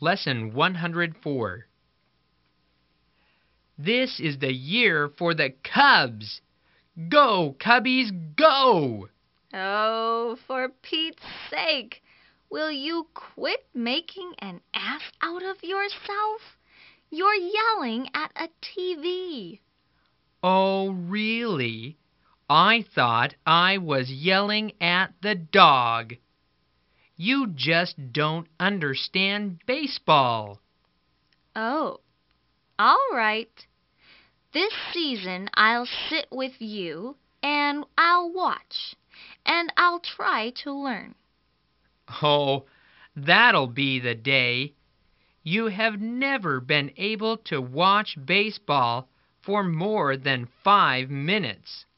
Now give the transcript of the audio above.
Lesson 104. This is the year for the Cubs. Go, Cubbies, go! Oh, for Pete's sake, will you quit making an ass out of yourself? You're yelling at a TV. Oh, really? I thought I was yelling at the dog. You just don't understand baseball. Oh, all right. This season I'll sit with you and I'll watch and I'll try to learn. Oh, that'll be the day. You have never been able to watch baseball for more than 5 minutes.